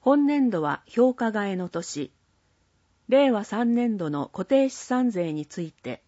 本年度は評価替えの年、令和3年度の固定資産税について、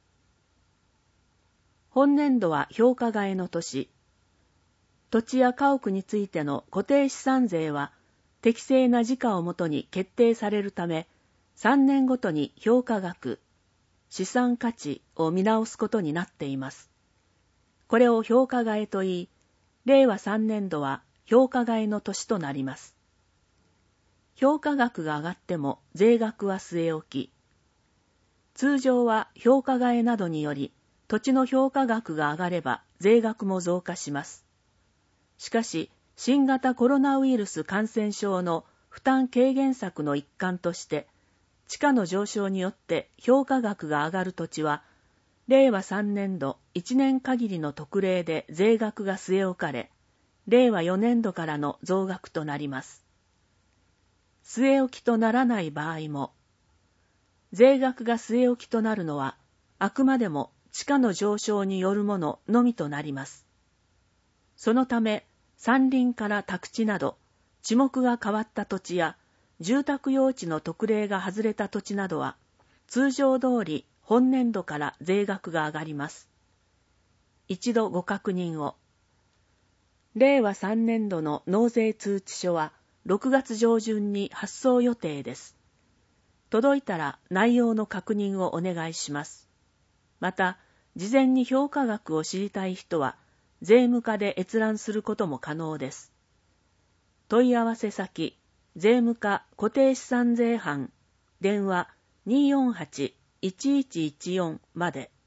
本年度は評価替えの年、土地や家屋についての固定資産税は適正な時価をもとに決定されるため、3年ごとに評価額、資産価値を見直すことになっています。これを評価替えといい、令和3年度は評価替えの年となります。評価額が上がっても税額は据え置き、通常は評価替えなどにより土地の評価額が上がれば税額も増加します。しかし、新型コロナウイルス感染症の負担軽減策の一環として、地価の上昇によって評価額が上がる土地は、令和3年度1年限りの特例で税額が据え置かれ、令和4年度からの増額となります。据え置きとならない場合も、税額が据え置きとなるのは、あくまでも地価の上昇によるもののみとなります。そのため、山林から宅地など、地目が変わった土地や、住宅用地の特例が外れた土地などは、通常通り本年度から税額が上がります。一度ご確認を。令和3年度の納税通知書は、6月上旬に発送予定です。届いたら内容の確認をお願いします。また、事前に評価額を知りたい人は、税務課で閲覧することも可能です。問い合わせ先、税務課固定資産税班、電話 248-1114 まで。